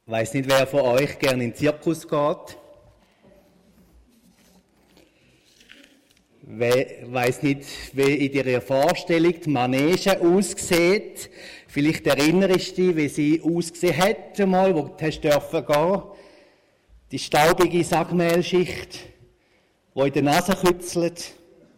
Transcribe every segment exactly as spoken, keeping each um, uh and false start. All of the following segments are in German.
Ich weiss nicht, wer von euch gerne in den Zirkus geht. Ich weiss nicht, wie in ihrer Vorstellung die Manege aussieht. Vielleicht erinnerst du dich, wie sie ausgesehen hat, einmal, wo du hast dürfen gehen. Die staubige Sackmehlschicht, die in der Nase kützelt.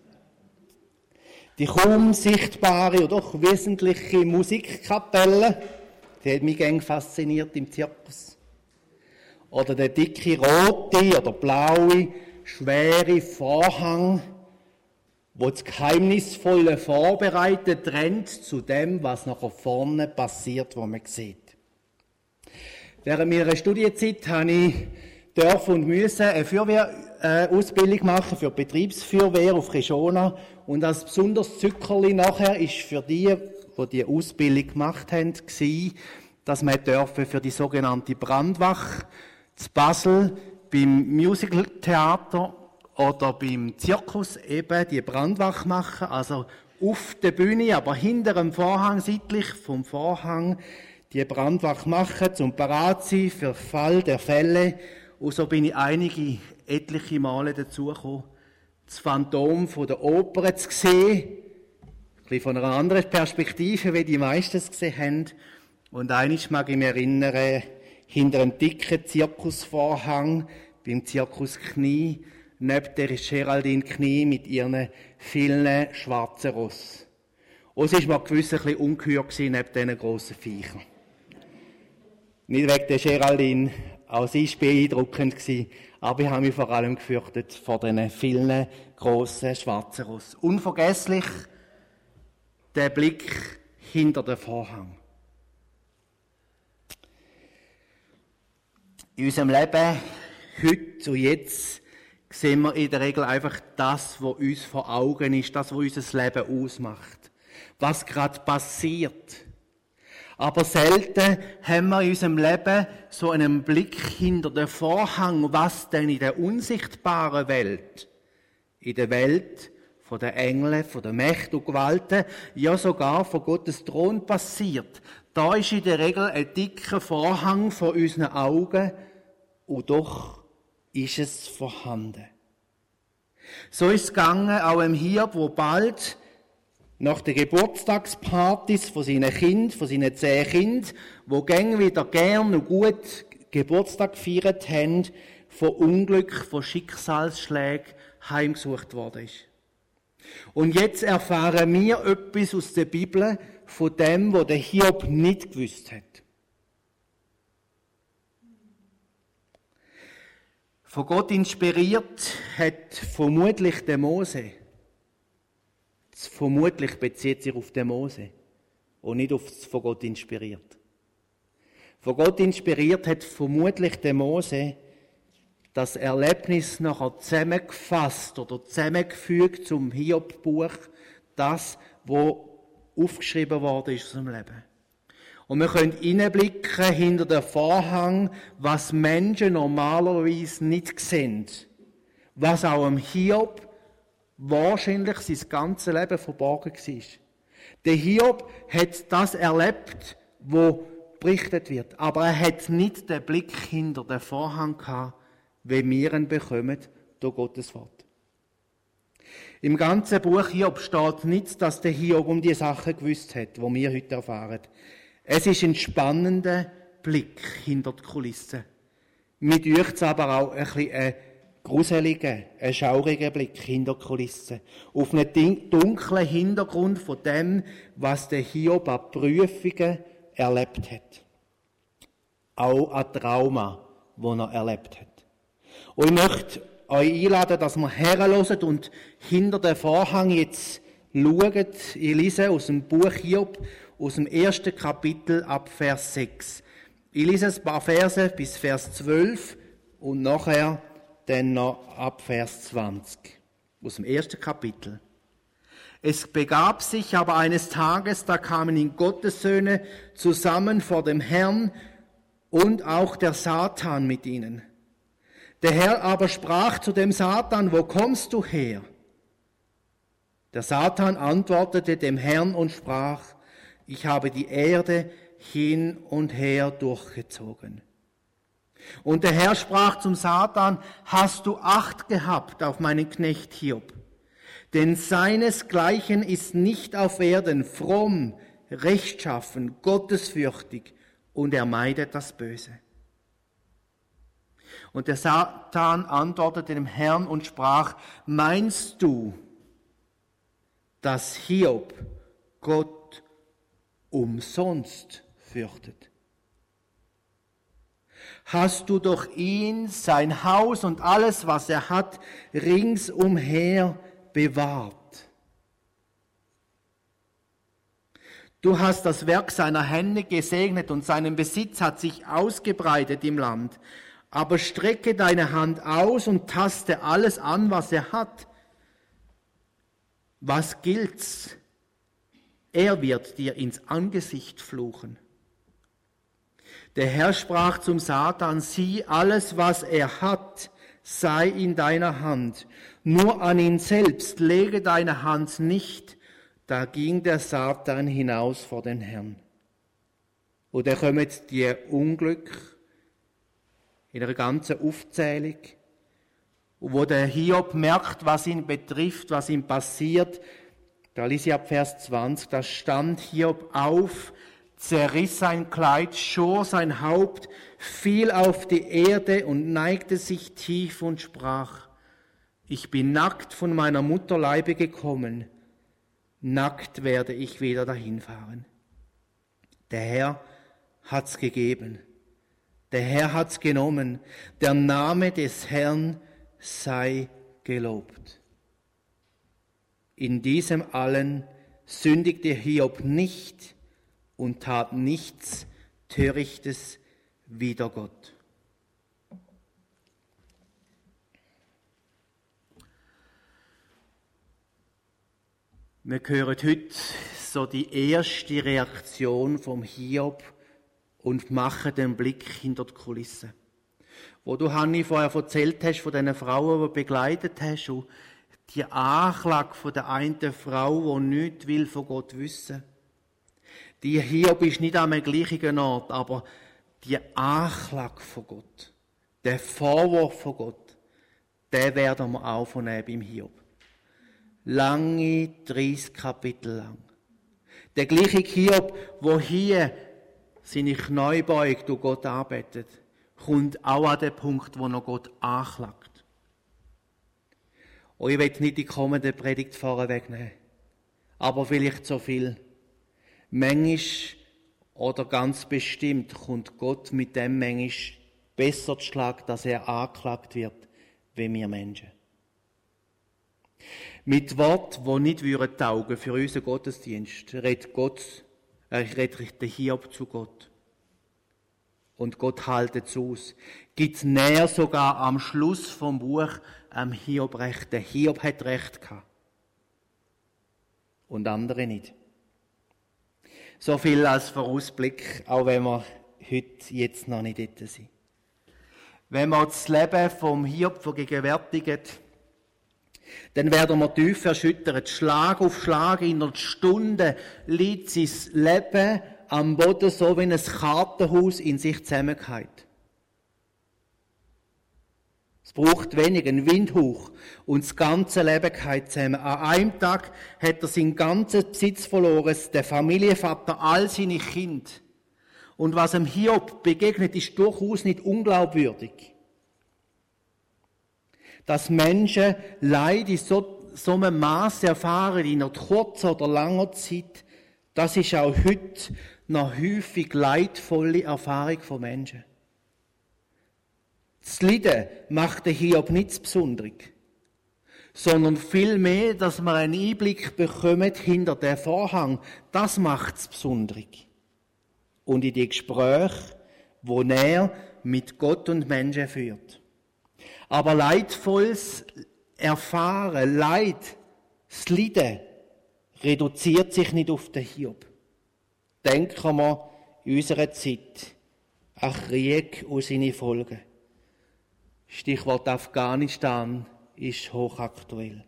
Die kaum sichtbare oder doch wesentliche Musikkapelle, die hat mich gern fasziniert im Zirkus. Oder der dicke rote oder blaue, schwere Vorhang, wo das geheimnisvolle Vorbereitet trennt zu dem, was nachher vorne passiert, wo man sieht. Während meiner Studienzeit habe ich dürfen und müssen eine Feuerwehrausbildung machen für die Betriebsfeuerwehr auf Kishona. Und als besonders Zückerli nachher ist für die, die die Ausbildung gemacht haben, war, dass man dürfen für die sogenannte Brandwache zu Basel beim Musicaltheater oder beim Zirkus eben die Brandwache machen, also auf der Bühne, aber hinter dem Vorhang, seitlich vom Vorhang, die Brandwache machen, zum parat sein für den Fall der Fälle. Und so bin ich einige, etliche Male dazugekommen, das Phantom von der Oper zu sehen, ein bisschen von einer anderen Perspektive, wie die meisten es gesehen haben. Und eines mag ich mich erinnern, hinter einem dicken Zirkusvorhang, beim Zirkus Knie, neben der Geraldine Knie mit ihren vielen schwarzen Ross. Und es war mir gewiss ein bisschen ungeheuer neben diesen grossen Viechern. Nicht wegen der Geraldine, auch sie war beeindruckend, aber ich habe mich vor allem gefürchtet vor diesen vielen grossen schwarzen Ross. Unvergesslich der Blick hinter den Vorhang. In unserem Leben, heute und jetzt, sehen wir in der Regel einfach das, was uns vor Augen ist, das, was unser Leben ausmacht. Was gerade passiert. Aber selten haben wir in unserem Leben so einen Blick hinter den Vorhang, was denn in der unsichtbaren Welt, in der Welt von den Engeln, von den Mächten und Gewalten, ja sogar von Gottes Thron passiert. Da ist in der Regel ein dicker Vorhang vor unseren Augen und doch ist es vorhanden. So ist es gegangen, auch im Hiob, wo bald nach den Geburtstagspartys von seinen Kindern, von seinen zehn Kindern, wo gäng wieder gern und gut Geburtstag gefeiert haben, von Unglück, von Schicksalsschlägen heimgesucht worden ist. Und jetzt erfahren wir etwas aus der Bibel von dem, was der Hiob nicht gewusst hat. Von Gott inspiriert hat vermutlich der Mose. Das vermutlich bezieht sich auf den Mose und nicht auf das von Gott inspiriert. Von Gott inspiriert hat vermutlich der Mose das Erlebnis nachher zusammengefasst oder zusammengefügt zum Hiob-Buch, das, wo aufgeschrieben worden ist aus dem Leben. Und wir können hineinblicken hinter den Vorhang, was Menschen normalerweise nicht sehen. Was auch im Hiob wahrscheinlich sein ganzes Leben verborgen war. Der Hiob hat das erlebt, wo berichtet wird. Aber er hat nicht den Blick hinter den Vorhang gehabt, wie wir ihn bekommen durch Gottes Wort. Im ganzen Buch Hiob steht nicht, dass der Hiob um die Sachen gewusst hat, die wir heute erfahren. Es ist ein spannender Blick hinter die Kulissen. Mir dünkt es aber auch ein bisschen ein gruseliger, ein schauriger Blick hinter die Kulissen. Auf einen dunklen Hintergrund von dem, was der Hiob an Prüfungen erlebt hat. Auch an Trauma, das er erlebt hat. Und ich möchte euch einladen, dass wir herhören und hinter den Vorhang jetzt schauen. Ich lese aus dem Buch Hiob, aus dem ersten Kapitel ab Vers sechs. Ich lese ein paar Verse bis Vers zwölf und nachher dann noch ab Vers zwanzig. Aus dem ersten Kapitel. Es begab sich aber eines Tages, da kamen ihn Gottes Söhne zusammen vor dem Herrn und auch der Satan mit ihnen. Der Herr aber sprach zu dem Satan, wo kommst du her? Der Satan antwortete dem Herrn und sprach, ich habe die Erde hin und her durchgezogen Und der Herr sprach zum Satan: Hast du Acht gehabt auf meinen Knecht Hiob? Denn seinesgleichen ist nicht auf Erden, fromm, rechtschaffen, gottesfürchtig, und er meidet das Böse. Und der Satan antwortete dem Herrn und sprach: Meinst du, dass Hiob Gott umsonst fürchtet? Hast du doch ihn, sein Haus und alles, was er hat, ringsumher bewahrt. Du hast das Werk seiner Hände gesegnet und sein Besitz hat sich ausgebreitet im Land. Aber strecke deine Hand aus und taste alles an, was er hat. Was gilt's? Er wird dir ins Angesicht fluchen. Der Herr sprach zum Satan: Sieh, alles, was er hat, sei in deiner Hand. Nur an ihn selbst lege deine Hand nicht. Da ging der Satan hinaus vor den Herrn. Und da kommen die Unglück in einer ganzen Aufzählung, wo der Hiob merkt, was ihn betrifft, was ihm passiert. Da lese ich ab Vers zwanzig, da stand Hiob auf, zerriss sein Kleid, schor sein Haupt, fiel auf die Erde und neigte sich tief und sprach: Ich bin nackt von meiner Mutterleibe gekommen, nackt werde ich wieder dahin fahren. Der Herr hat's gegeben, der Herr hat's genommen, der Name des Herrn sei gelobt. In diesem allen sündigte Hiob nicht und tat nichts Törichtes wider Gott. Wir hören heute so die erste Reaktion vom Hiob und machen den Blick hinter die Kulissen. Wo du, Hanni, vorher erzählt hast von diesen Frauen, die du begleitet hast, und die Anklage von der einen Frau, die nichts will von Gott wissen. Die Hiob ist nicht am gleichen Ort, aber die Anklage von Gott, der Vorwurf von Gott, den werden wir aufnehmen beim Hiob. Lange dreißig Kapitel lang. Der gleiche Hiob, wo hier seine Knie beugt und Gott arbeitet, kommt auch an den Punkt, wo er Gott anklagt. Und ich will nicht die kommende Predigt vorwegnehmen, aber vielleicht so viel. Manchmal oder ganz bestimmt kommt Gott mit dem manchmal besser zu Schlag, dass er angeklagt wird, wie wir Menschen. Mit Worten, die nicht würden taugen für unseren Gottesdienst, redet Gott, äh, redet der Hiob zu Gott. Und Gott haltet es aus. Gibt näher sogar am Schluss vom Buch am Hiob recht. Der Hiob hat recht gehabt. Und andere nicht. So viel als Vorausblick, auch wenn wir heute jetzt noch nicht dort sind. Wenn wir das Leben vom Hiob vergegenwärtigen, dann werden wir tief erschüttert. Schlag auf Schlag in einer Stunde liegt sein Leben am Boden, so wie ein Kartenhaus in sich zusammengeht. Es braucht wenig, ein Windhauch, und das ganze Leben geht zusammen. An einem Tag hat er seinen ganzen Besitz verloren, der Familienvater, all seine Kinder. Und was dem Hiob begegnet, ist durchaus nicht unglaubwürdig. Dass Menschen Leid in so, so einem Maß erfahren, in einer kurzen oder langer Zeit, das ist auch heute noch häufig leidvolle Erfahrung von Menschen. Das Leiden macht den Hiob nicht besonders, sondern vielmehr, dass man einen Einblick bekommt hinter den Vorhang, das macht es besonders. Und in die Gespräche, wo er mit Gott und Menschen führt. Aber leidvolles Erfahren, Leid, das Leiden, reduziert sich nicht auf den Hiob. Denken wir in unserer Zeit an Krieg und seine Folgen. Stichwort Afghanistan ist hochaktuell.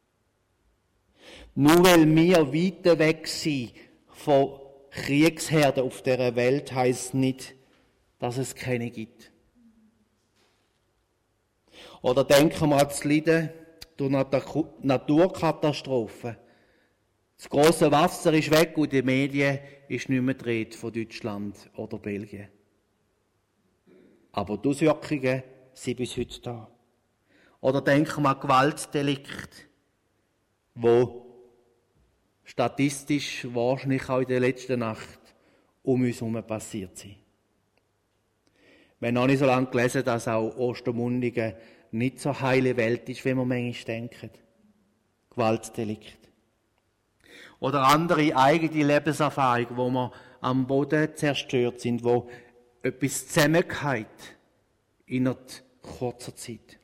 Nur weil wir weit weg sind von Kriegsherden auf dieser Welt, heisst nicht, dass es keine gibt. Oder denken wir an das Leiden durch Naturkatastrophen. Das grosse Wasser ist weg und in den Medien ist nicht mehr die Rede von Deutschland oder Belgien. Aber die Auswirkungen sind bis heute da. Oder denken wir an Gewaltdelikte, wo statistisch wahrscheinlich auch in der letzten Nacht um uns herum passiert sind. Wir haben noch nicht so lange gelesen, dass auch Ostermundigen nicht so heile Welt ist, wie wir manchmal denken. Gewaltdelikte. Oder andere eigene Lebenserfahrungen, wo wir am Boden zerstört sind, wo etwas zusammengeht in kurzer Zeit.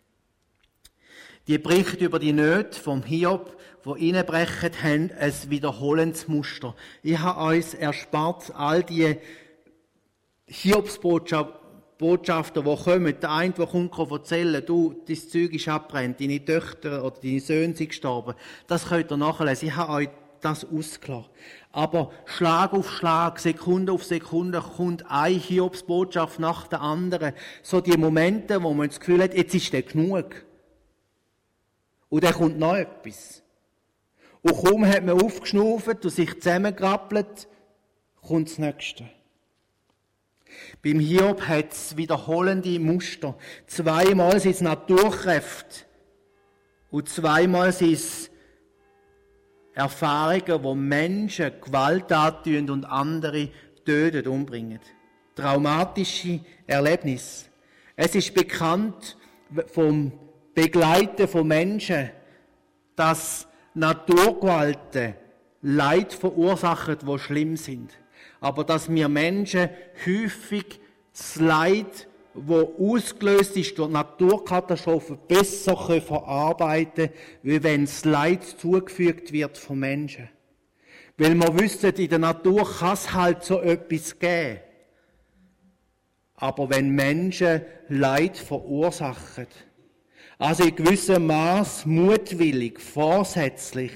Die Berichte über die Nöte vom Hiob, die reinbrechen, haben ein wiederholendes Muster. Ich habe uns erspart, all die Hiobsbotschaften, Botschaften, die kommen. Der eine, der kommt, kann erzählen, du, dein Zeug ist abbrennt, deine Töchter oder deine Söhne sind gestorben. Das könnt ihr nachlesen. Ich habe euch das ausgelassen. Aber Schlag auf Schlag, Sekunde auf Sekunde kommt eine Hiobsbotschaft nach der anderen. So die Momente, wo man das Gefühl hat, jetzt ist der genug. Und dann kommt noch etwas. Und kaum hat man aufgeschnauft und sich zusammengekrabbelt, kommt das Nächste. Beim Hiob hat es wiederholende Muster. Zweimal sind es Naturkräfte und zweimal sind es Erfahrungen, wo Menschen Gewalt antun und andere töten, umbringen. Traumatische Erlebnisse. Es ist bekannt vom Begleiten von Menschen, dass Naturgewalten Leid verursachen, wo schlimm sind. Aber dass wir Menschen häufig das Leid, das ausgelöst ist durch Naturkatastrophen, besser verarbeiten können, wie wenn das Leid zugefügt wird von Menschen. Weil wir wissen, in der Natur kann es halt so etwas geben. Aber wenn Menschen Leid verursachen, also in gewissem Maß mutwillig, vorsätzlich,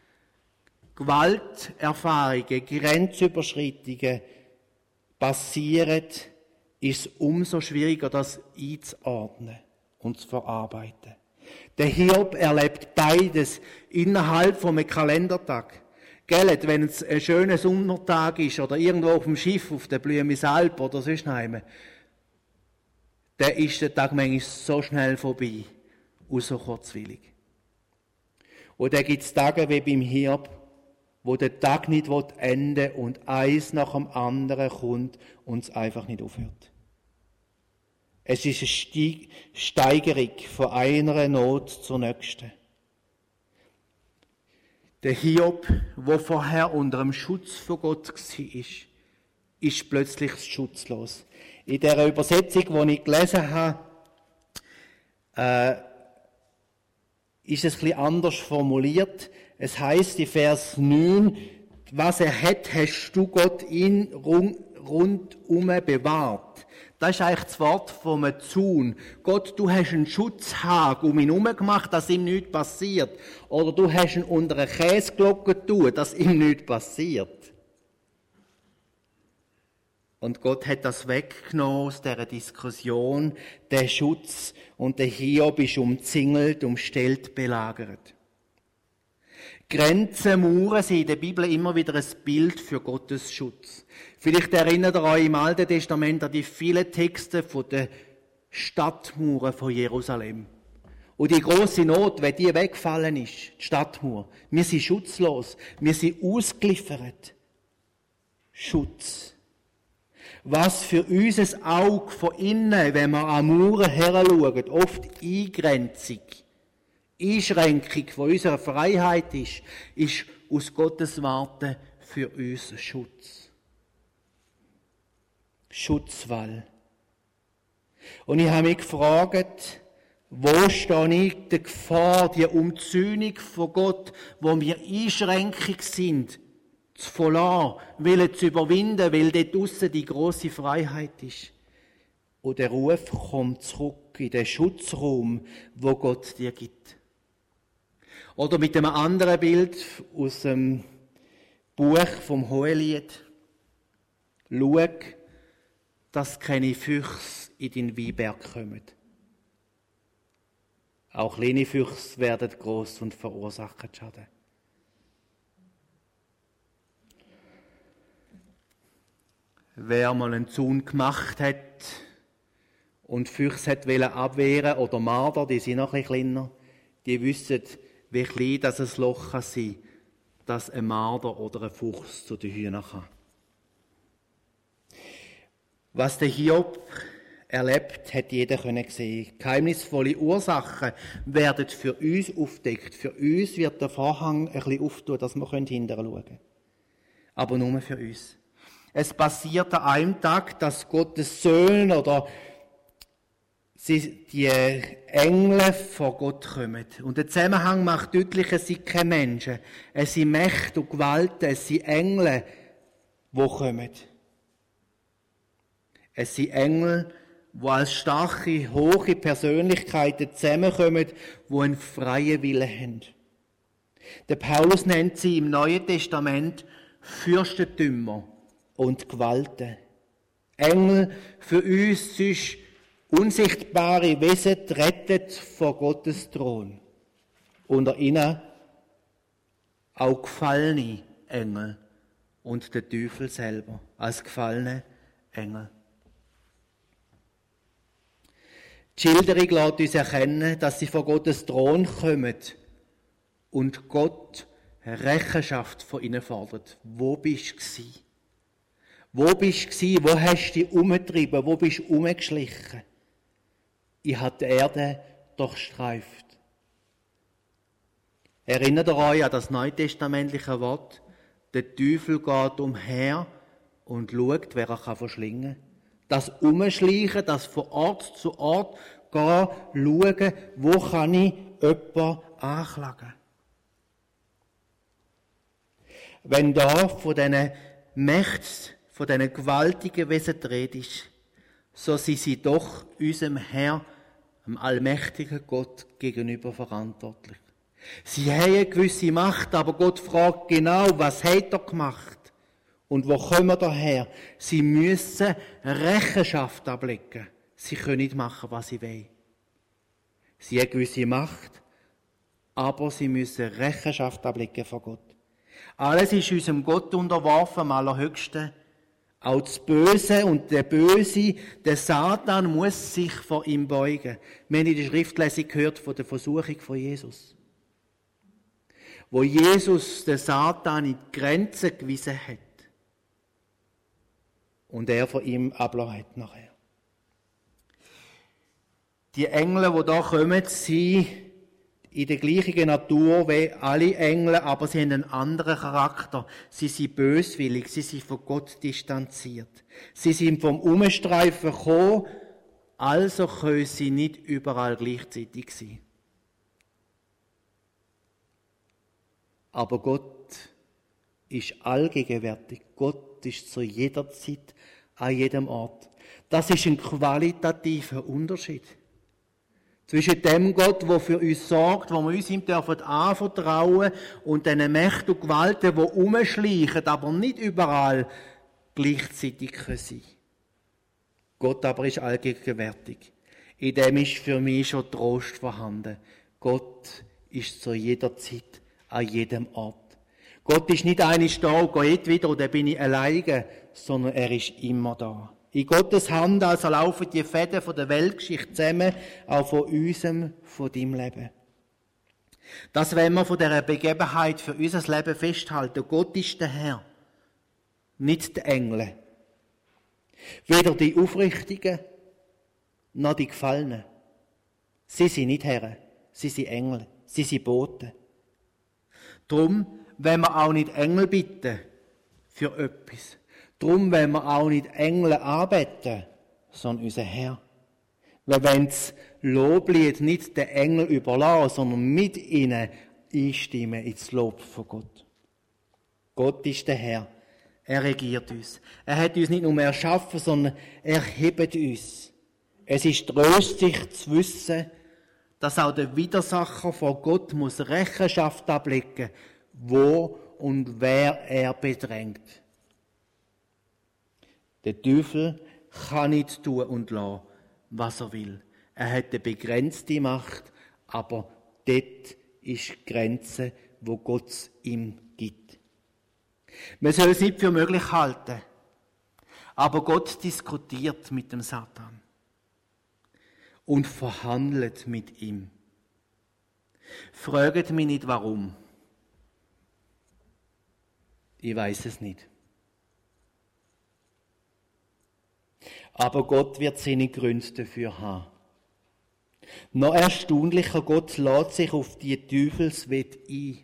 Gewalterfahrungen, Grenzüberschreitungen passieren, ist es umso schwieriger, das einzuordnen und zu verarbeiten. Der Hiob erlebt beides innerhalb von einem Kalendertag. Gell, wenn es ein schöner Sommertag ist oder irgendwo auf dem Schiff, auf der Blüemisalp oder sonst heim, dann ist der Tag manchmal so schnell vorbei und so kurzwillig. Und dann gibt es Tage wie beim Hiob, wo der Tag nicht enden will und eins nach dem anderen kommt und es einfach nicht aufhört. Es ist eine Steigerung von einer Not zur nächsten. Der Hiob, der vorher unter dem Schutz von Gott war, ist plötzlich schutzlos. In der Übersetzung, die ich gelesen habe, äh, ist es ein bisschen anders formuliert. Es heißt in Vers neun, was er hat, hast du Gott ihn rundum bewahrt. Das ist eigentlich das Wort vom Zaun. Gott, du hast einen Schutzhag um ihn herum gemacht, dass ihm nichts passiert. Oder du hast ihn unter eine Käseglocke getan, dass ihm nichts passiert. Und Gott hat das weggenommen aus dieser Diskussion, den Schutz, und der Hiob ist umzingelt, umstellt, belagert. Grenzen, Mauern sind in der Bibel immer wieder ein Bild für Gottes Schutz. Vielleicht erinnert ihr euch im Alten Testament an die vielen Texte von den Stadtmauern von Jerusalem. Und die grosse Not, wenn die weggefallen ist, die Stadtmauer. Wir sind schutzlos, wir sind ausgeliefert. Schutz. Was für unser Auge von innen, wenn wir an Mauern heranschauen, oft Eingrenzung, Einschränkung von unserer Freiheit ist, ist aus Gottes Warte für uns Schutz. Schutzwall. Und ich habe mich gefragt, wo stehe ich der Gefahr, die Umzäunung von Gott, wo wir Einschränkung sind, zu verlassen, will zu überwinden, weil dort draussen die grosse Freiheit ist. Und der Ruf kommt zurück in den Schutzraum, wo Gott dir gibt. Oder mit einem anderen Bild aus dem Buch vom Hohelied. Schau, dass keine Füchse in deinen Weinberg kommen. Auch kleine Füchse werden gross und verursachen Schaden. Wer mal einen Zaun gemacht hat und Füchse hat wollen abwehren oder Marder, die sind noch ein bisschen kleiner, die wissen, wie klein das ein Loch kann sein, dass ein Marder oder ein Fuchs zu den Hühnern kann. Was der Hiob erlebt, hat jeder können sehen. Geheimnisvolle Ursachen werden für uns aufdeckt. Für uns wird der Vorhang ein bisschen auftun, dass wir hinterher schauen können. Aber nur für uns. Es passiert an einem Tag, dass Gottes Söhne oder die Engel vor Gott kommen. Und der Zusammenhang macht deutlich, es sind keine Menschen. Es sind Mächte und Gewalten, es sind Engel, die kommen. Es sind Engel, die als starke, hohe Persönlichkeiten zusammenkommen, die einen freien Willen haben. Der Paulus nennt sie im Neuen Testament Fürstentümer und Gewalten. Engel für uns sonst unsichtbare Wesen rettet vor Gottes Thron. Unter ihnen auch gefallene Engel und der Teufel selber als gefallene Engel. Die Schilderung lässt uns erkennen, dass sie vor Gottes Thron kommen und Gott Rechenschaft von ihnen fordert. Wo bist du gsi? Wo bist du gsi? Wo hast du dich umgetrieben? Wo bist du umgeschlichen? Ich habe die Erde durchstreift. Erinnert ihr euch an das neutestamentliche Wort? Der Teufel geht umher und schaut, wer er verschlingen kann. Das Umschleichen, das von Ort zu Ort gehen, schauen, wo kann ich jemanden anklagen. Wenn da von diesen Mächten, von diesen gewaltigen Wesen die Rede ist, so sind sie doch unserem Herr, dem allmächtigen Gott, gegenüber verantwortlich. Sie haben eine gewisse Macht, aber Gott fragt genau, was hat er gemacht? Und wo kommen wir daher? Sie müssen Rechenschaft ablegen. Sie können nicht machen, was sie wollen. Sie haben eine gewisse Macht, aber sie müssen Rechenschaft ablegen vor Gott. Alles ist unserem Gott unterworfen, am allerhöchsten. Auch das Böse und der Böse, der Satan, muss sich vor ihm beugen. Wir haben in der Schriftlesung gehört von der Versuchung von Jesus. Wo Jesus den Satan in die Grenzen gewiesen hat. Und er von ihm abgelassen hat nachher. Die Engel, die da kommen, sind in der gleichen Natur wie alle Engel, aber sie haben einen anderen Charakter. Sie sind böswillig, sie sind von Gott distanziert. Sie sind vom Umstreifen gekommen, also können sie nicht überall gleichzeitig sein. Aber Gott ist allgegenwärtig. Gott ist zu jeder Zeit, an jedem Ort. Das ist ein qualitativer Unterschied. Zwischen dem Gott, der für uns sorgt, wo wir uns ihm dürfen anvertrauen, und den Mächten und Gewalten, die umschleichen, aber nicht überall gleichzeitig sein können. Gott aber ist allgegenwärtig. In dem ist für mich schon Trost vorhanden. Gott ist zu jeder Zeit, an jedem Ort. Gott ist nicht eine da und geht wieder und dann bin ich alleine, sondern er ist immer da. In Gottes Hand also laufen die Fäden von der Weltgeschichte zusammen, auch von unserem, von deinem Leben. Das wollen wir von dieser Begebenheit für unser Leben festhalten. Gott ist der Herr, nicht die Engel. Weder die Aufrichtigen, noch die Gefallenen. Sie sind nicht Herren, sie sind Engel, sie sind Boten. Drum wenn wir auch nicht Engel bitten für etwas. Drum wenn wir auch nicht Engel anbeten, sondern unser Herr. Wir wollen das Loblied nicht den Engel überlassen, sondern mit ihnen einstimmen ins Lob von Gott. Gott ist der Herr. Er regiert uns. Er hat uns nicht nur erschaffen, sondern er hebt uns. Es ist tröstlich zu wissen, dass auch der Widersacher vor Gott muss Rechenschaft ablegen, wo und wer er bedrängt. Der Teufel kann nicht tun und lassen, was er will. Er hat eine begrenzte Macht, aber dort ist die Grenze, wo Gott es ihm gibt. Man soll es nicht für möglich halten, aber Gott diskutiert mit dem Satan und verhandelt mit ihm. Fragt mich nicht, warum. Ich weiß es nicht. Aber Gott wird seine Gründe dafür haben. Noch erstaunlicher, Gott lässt sich auf die Teufelswette ein.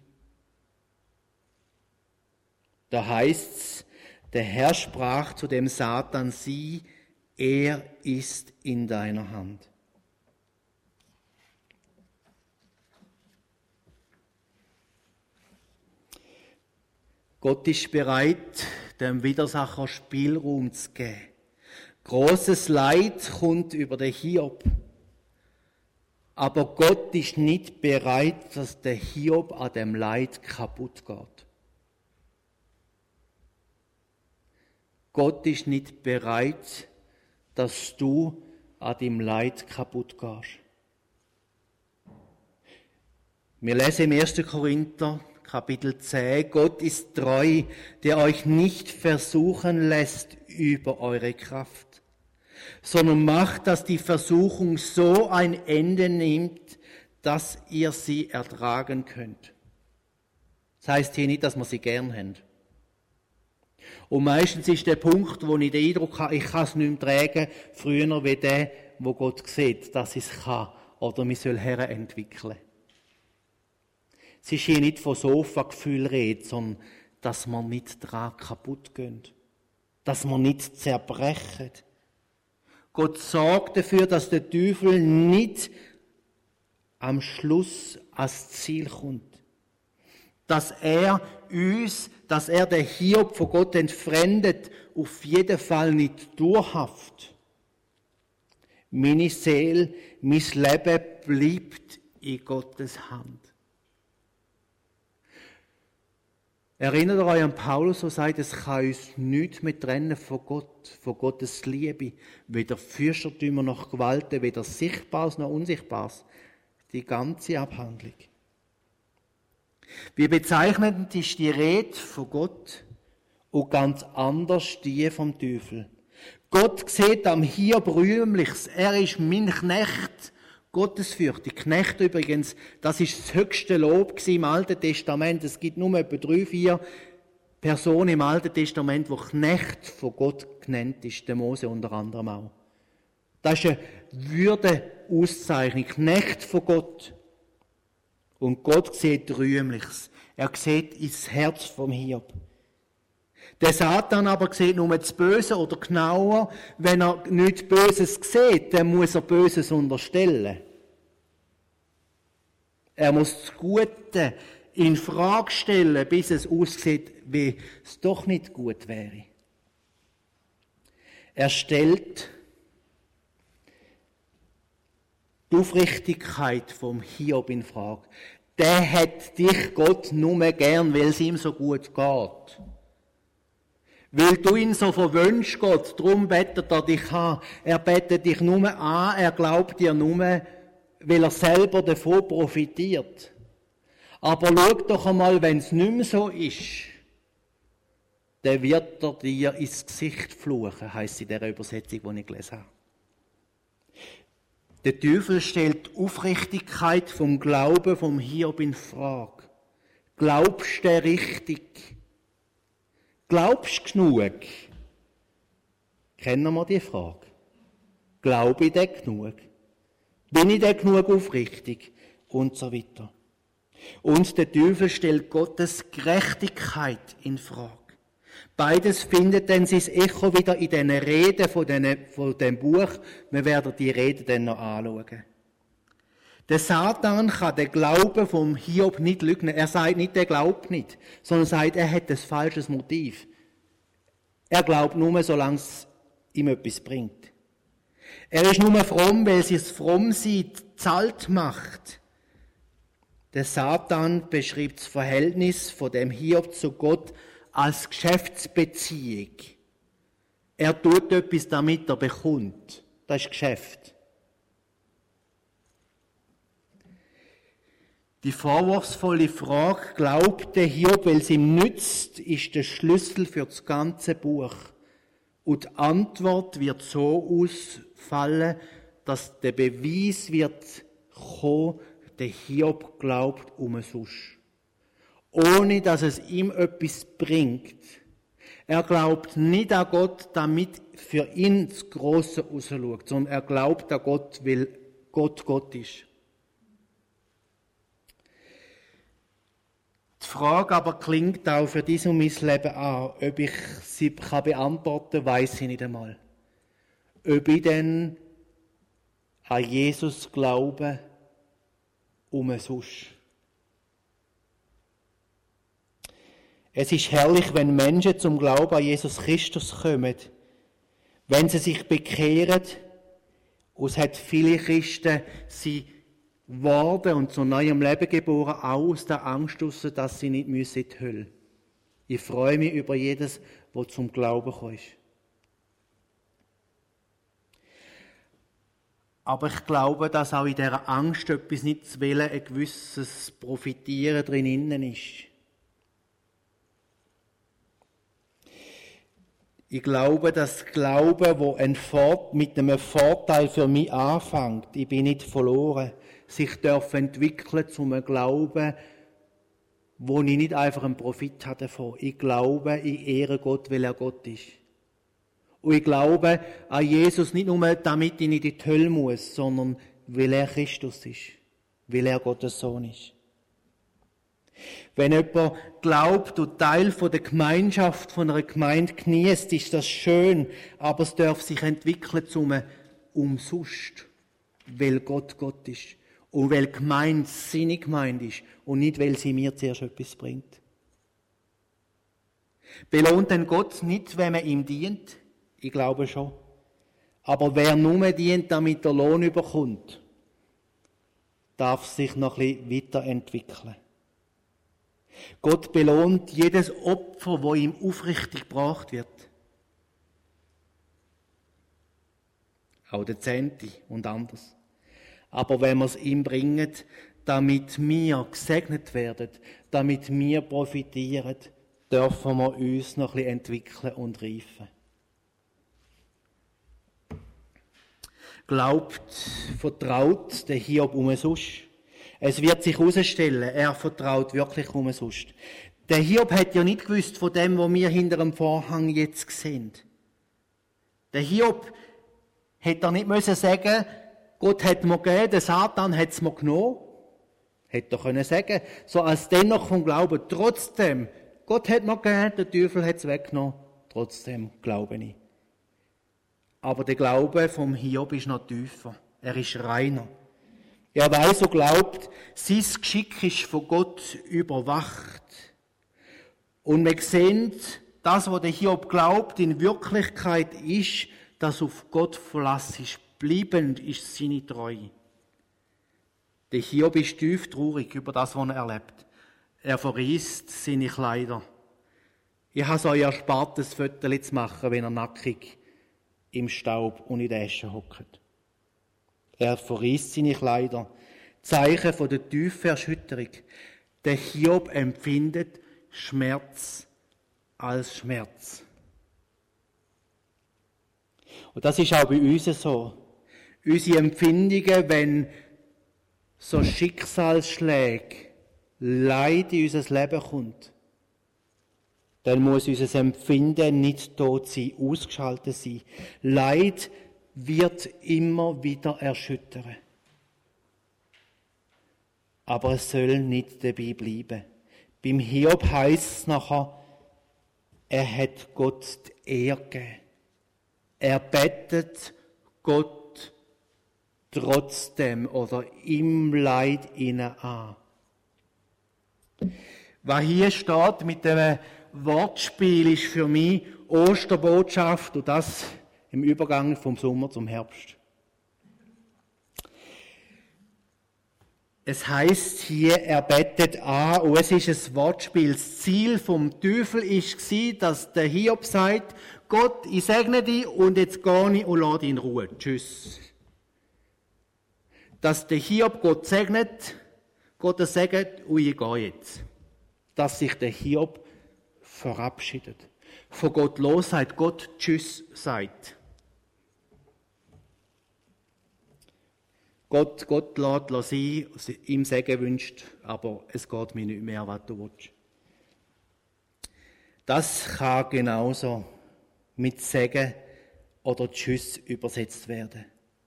Da heißt's, der Herr sprach zu dem Satan, sieh, er ist in deiner Hand. Gott ist bereit, dem Widersacher Spielraum zu geben. Großes Leid kommt über den Hiob. Aber Gott ist nicht bereit, dass der Hiob an dem Leid kaputt geht. Gott ist nicht bereit, dass du an dem Leid kaputt gehst. Wir lesen im ersten Korinther, Kapitel zehn, Gott ist treu, der euch nicht versuchen lässt über eure Kraft, sondern macht, dass die Versuchung so ein Ende nimmt, dass ihr sie ertragen könnt. Das heisst hier nicht, dass wir sie gern haben. Und meistens ist der Punkt, wo ich den Eindruck habe, ich kann es nicht mehr tragen, früher wie der, wo Gott sieht, dass ich es kann oder mich soll herentwickeln. Es ist hier nicht von Sofagefühl rede, sondern dass man nicht dran kaputt gehen. Dass man nicht zerbrechen. Gott sorgt dafür, dass der Teufel nicht am Schluss ans Ziel kommt. Dass er uns, dass er den Hiob von Gott entfremdet, auf jeden Fall nicht durchhaft. Meine Seele, mein Leben bleibt in Gottes Hand. Erinnert ihr euch an Paulus, der sagt, es kann uns nichts mehr trennen von Gott, von Gottes Liebe, weder Fürstertümer noch Gewalten, weder Sichtbares noch Unsichtbares. Die ganze Abhandlung. Wie bezeichnend ist die Rede von Gott und ganz anders die vom Teufel. Gott sieht am Hiob Rühmliches. Er ist mein Knecht, gottesfürchtig. Knecht übrigens, das ist das höchste Lob im Alten Testament. Es gibt nur etwa drei, vier Personen im Alten Testament, wo Knecht von Gott genannt ist. Der Mose unter anderem auch. Das ist eine Würdeauszeichnung. Knecht von Gott. Und Gott sieht Rühmliches. Er sieht ins Herz vom Hiob. Der Satan aber sieht nur das Böse oder genauer, wenn er nichts Böses sieht, dann muss er Böses unterstellen. Er muss das Gute in Frage stellen, bis es aussieht, wie es doch nicht gut wäre. Er stellt die Aufrichtigkeit vom Hiob in Frage. Der hat dich Gott nur gern, weil es ihm so gut geht. Weil du ihn so verwünschst, Gott, darum betet er dich an. Er betet dich nur an, er glaubt dir nur, weil er selber davon profitiert. Aber schau doch einmal, wenn es nicht mehr so ist, dann wird er dir ins Gesicht fluchen, heisst es in dieser Übersetzung, die ich gelesen habe. Der Teufel stellt die Aufrichtigkeit vom Glauben vom Hiob in Frage. Glaubst du richtig? Glaubst du genug? Kennen wir die Frage? Glaube ich denn genug? Bin ich denn genug aufrichtig? Und so weiter. Und der Teufel stellt Gottes Gerechtigkeit in Frage. Beides findet dann sein Echo wieder in den Reden von, den, von dem Buch. Wir werden die Reden dann noch anschauen. Der Satan kann den Glauben vom Hiob nicht leugnen. Er sagt nicht, er glaubt nicht, sondern sagt, er hat ein falsches Motiv. Er glaubt nur, solange es ihm etwas bringt. Er ist nur fromm, weil sie es fromm sieht, zahlt macht. Der Satan beschreibt das Verhältnis von dem Hiob zu Gott als Geschäftsbeziehung. Er tut etwas, damit er bekommt. Das ist Geschäft. Die vorwurfsvolle Frage, glaubt der Hiob, weil es ihm nützt, ist der Schlüssel für das ganze Buch. Und die Antwort wird so ausfallen, dass der Beweis wird kommen, der Hiob glaubt umsonst. Ohne dass es ihm etwas bringt. Er glaubt nicht an Gott, damit für ihn das Grosse rausschaut, sondern er glaubt an Gott, weil Gott Gott ist. Die Frage aber klingt auch für dies und mein Leben an. Ob ich sie kann beantworten kann, weiss ich nicht einmal. Ob ich denn an Jesus glaube, umsonst. Es ist herrlich, wenn Menschen zum Glauben an Jesus Christus kommen, wenn sie sich bekehren. Und es hat viele Christen, sie worden und zu neuem Leben geboren, auch aus der Angst heraus, dass sie nicht müssen in die Hölle. Ich freue mich über jedes, das zum Glauben kommt. Aber ich glaube, dass auch in dieser Angst etwas nicht zu wollen, ein gewisses Profitieren drin ist. Ich glaube, dass Glauben, wo ein Fort, mit einem Vorteil für mich anfängt, ich bin nicht verloren, sich darf entwickeln zu einem Glauben, wo ich nicht einfach einen Profit habe davon. Ich glaube, ich ehre Gott, weil er Gott ist. Und ich glaube an Jesus nicht nur, damit ich nicht in die Hölle muss, sondern weil er Christus ist, weil er Gottes Sohn ist. Wenn jemand glaubt und Teil von der Gemeinschaft von einer Gemeinde genießt, ist das schön, aber es darf sich entwickeln zu einem umsonst, weil Gott Gott ist und weil die Gemeinde seine Gemeinde ist und nicht, weil sie mir zuerst etwas bringt. Belohnt denn Gott nicht, wenn man ihm dient? Ich glaube schon. Aber wer nur dient, damit er Lohn überkommt, darf sich noch ein bisschen weiterentwickeln. Gott belohnt jedes Opfer, das ihm aufrichtig gebracht wird. Auch der Zehnte und anders. Aber wenn wir es ihm bringen, damit wir gesegnet werden, damit wir profitieren, dürfen wir uns noch ein bisschen entwickeln und reifen. Glaubt, vertraut der Hiob umsonst. Es wird sich herausstellen, er vertraut wirklich umsonst. Der Hiob hat ja nicht gewusst von dem, was wir hinter dem Vorhang jetzt sehen. Der Hiob hätte er nicht müssen sagen, Gott hat mir gegeben, der Satan hat es mir genommen. Hätte er können sagen, so als dennoch vom Glauben. Trotzdem, Gott hat mir gegeben, der Teufel hat es weggenommen. Trotzdem glaube ich. Aber der Glaube vom Hiob ist noch tiefer. Er ist reiner. Er weiß und glaubt, sein Geschick ist von Gott überwacht. Und wir sehen, das, was der Hiob glaubt, in Wirklichkeit ist, dass auf Gott Verlass ist. Bleibend ist seine Treue. Der Hiob ist tief traurig über das, was er erlebt. Er verriesst seine Kleider. Ich habe es euch erspart, das Foto zu machen, wenn er nackig im Staub und in der Asche hockt. Er verriesst seine Kleider. Zeichen von der tiefen Erschütterung. Der Hiob empfindet Schmerz als Schmerz. Und das ist auch bei uns so. Unsere Empfindungen, wenn so Schicksalsschläge, Leid in unser Leben kommt, dann muss unser Empfinden nicht tot sein, ausgeschaltet sein. Leid wird immer wieder erschüttern. Aber es soll nicht dabei bleiben. Beim Hiob heisst es nachher, er hat Gott die Ehre gegeben. Er betet Gott trotzdem oder im Leid ihnen an. Was hier steht mit dem Wortspiel ist für mich Osterbotschaft und das im Übergang vom Sommer zum Herbst. Es heißt hier, er betet an und es ist ein Wortspiel. Das Ziel vom Teufel war, dass der Hiob sagt, Gott, ich segne dich und jetzt gehe ich und lasse dich in Ruhe. Tschüss. Dass der Hiob Gott segnet, Gott sagt, ui, ich gehe jetzt. Dass sich der Hiob verabschiedet. Von Gott los sagt, Gott Tschüss sagt. Gott, Gott lässt, lässt sein, ihm Segen wünscht, aber es geht mir nicht mehr, was du willst. Das kann genauso mit Segen oder Tschüss übersetzt werden.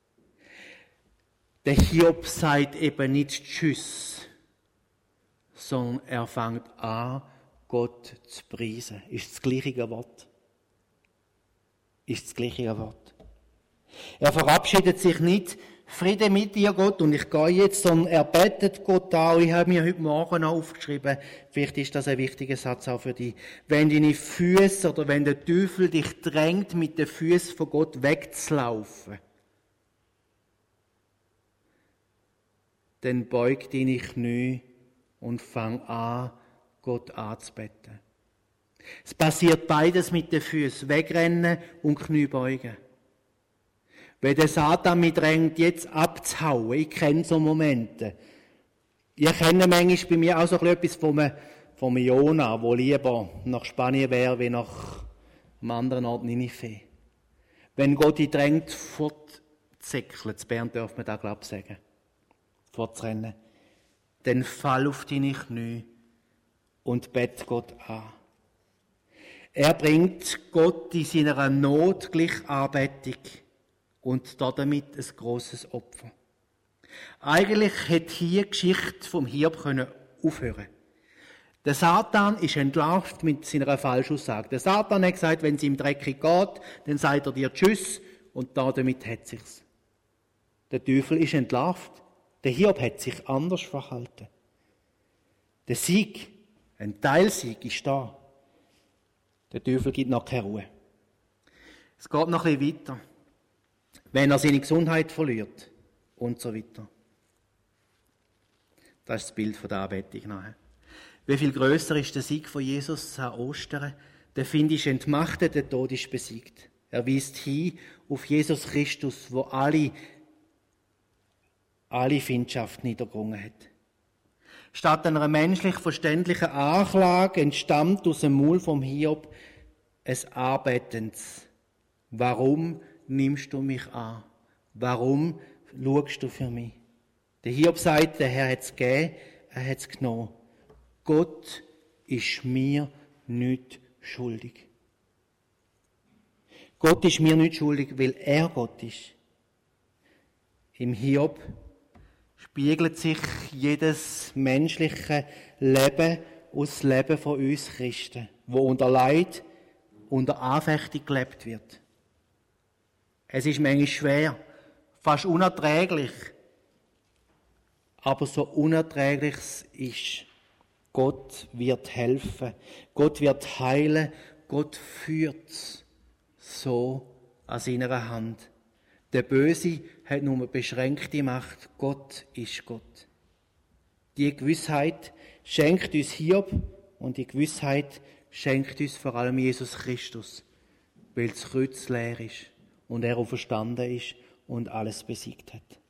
Der Hiob sagt eben nicht Tschüss, sondern er fängt an, Gott zu preisen. Ist das gleiche Wort? Ist das gleiche Wort? Er verabschiedet sich nicht, Friede mit dir, Gott, und ich gehe jetzt, sondern er betet Gott an. Ich habe mir heute Morgen aufgeschrieben, vielleicht ist das ein wichtiger Satz auch für dich. Wenn deine Füße oder wenn der Teufel dich drängt, mit den Füßen von Gott wegzulaufen, dann beug deine Knie und fang an, Gott anzubeten. Es passiert beides mit den Füßen, wegrennen und Knie beugen. Wenn der Satan mich drängt, jetzt abzuhauen, ich kenne so Momente. Ich kenne manchmal bei mir auch so etwas von einem, von einem Jona, der lieber nach Spanien wäre, wie nach einem anderen Ort Ninive. Wenn Gott dich drängt, fortzäckeln, zu Bern darf man das, glaube ich, sagen, fortzurennen, dann fall auf deine Knie und bett Gott an. Er bringt Gott in seiner Not gleich Anbetung und damit ein grosses Opfer. Eigentlich hätte hier die Geschichte vom Hiob können aufhören. Der Satan ist entlarvt mit seiner Falschaussage. Der Satan hat gesagt, wenn es ihm dreckig geht, dann sagt er dir Tschüss und damit hat es sich's. Der Teufel ist entlarvt. Der Hiob hat sich anders verhalten. Der Sieg, ein Teilsieg, ist da. Der Teufel gibt noch keine Ruhe. Es geht noch ein bisschen weiter. Wenn er seine Gesundheit verliert und so weiter. Das ist das Bild von der Anbetung nachher. Wie viel grösser ist der Sieg von Jesus an Ostern? Der Find ist entmachtet, der Tod ist besiegt. Er weist hin auf Jesus Christus, wo alle, alle Findschaft niedergerungen hat. Statt einer menschlich verständlichen Anklage entstammt aus dem Maul vom Hiob ein Anbetendes. Warum nimmst du mich an? Warum schaust du für mich? Der Hiob sagt, der Herr hat es gegeben, er hat es genommen. Gott ist mir nicht schuldig. Gott ist mir nicht schuldig, weil er Gott ist. Im Hiob spiegelt sich jedes menschliche Leben aus dem Leben von uns Christen, wo unter Leid, unter Anfechtung gelebt wird. Es ist manchmal schwer, fast unerträglich. Aber so unerträglich es ist, Gott wird helfen, Gott wird heilen, Gott führt so an seiner Hand. Der Böse hat nur eine beschränkte Macht, Gott ist Gott. Die Gewissheit schenkt uns Hiob und die Gewissheit schenkt uns vor allem Jesus Christus, weil das Kreuz leer ist und er auferstanden ist und alles besiegt hat.